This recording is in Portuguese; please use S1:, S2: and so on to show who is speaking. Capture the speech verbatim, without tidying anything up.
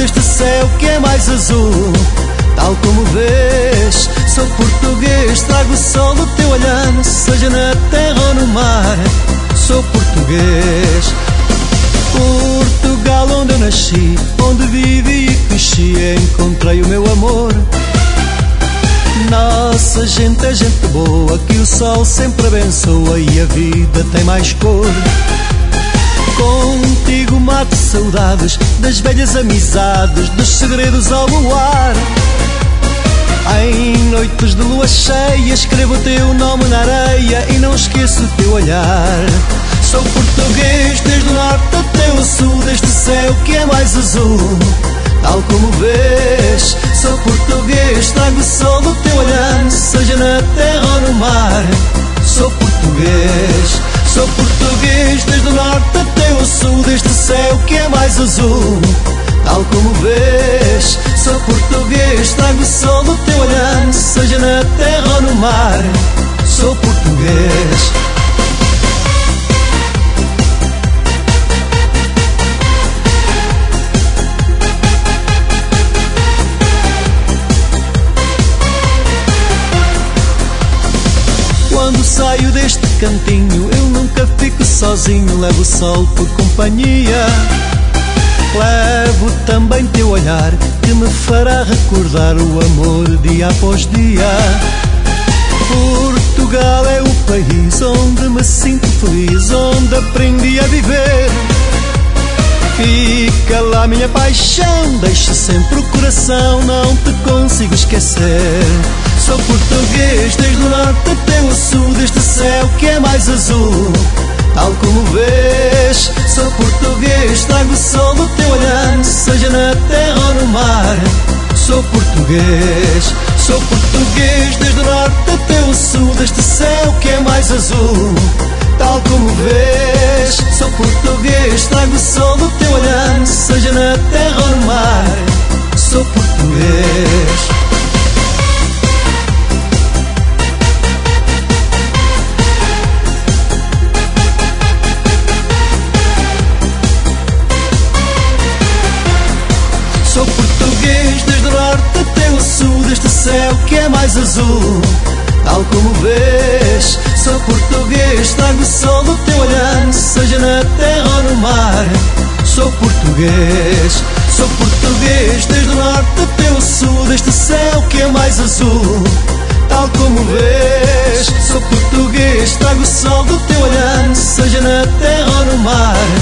S1: deste céu que é mais azul. Tal como vês, sou português, trago o sol do teu olhar, seja na terra ou no mar. Sou português. Portugal, onde eu nasci, onde vivi e cresci, encontrei o meu amor. Nossa gente é gente boa, que o sol sempre abençoa e a vida tem mais cor. Contigo mato saudades das velhas amizades, dos segredos ao luar. Em noites de lua cheia escrevo o teu nome na areia e não esqueço o teu olhar. Sou português desde o norte até o sul, deste céu que é mais azul. Tal como vês, sou português, trago o sol do teu olhar, seja na terra ou no mar. Sou português, sou português desde o norte até o sul, deste céu que é mais azul. Tal como vês, sou português, trago o sol do teu olhar, seja na terra ou no mar. Sou português. Quando saio deste cantinho, eu nunca fico sozinho, levo o sol por companhia. Levo também teu olhar, que me fará recordar o amor dia após dia. Portugal é o país onde me sinto feliz, onde aprendi a viver. Fica lá minha paixão, deixa sempre o coração, não te consigo esquecer. Sou português desde o norte até o sul, deste céu que é mais azul. Tal como vês, sou português, trago o sol do teu olhar, seja na terra ou no mar. Sou português, sou português desde o norte até o sul, deste céu que é mais azul. Tal como vês, sou português, trago o sol do teu olhar, seja na terra ou no mar. Sou português. Sou português desde o norte até o sul, deste céu que é mais azul. Tal como vês, sou português, trago o sol do teu olhar, seja na terra ou no mar. Sou português, sou português desde o norte até o sul, deste céu que é mais azul. Tal como vês, sou português, trago o sol do teu olhar, seja na terra ou no mar.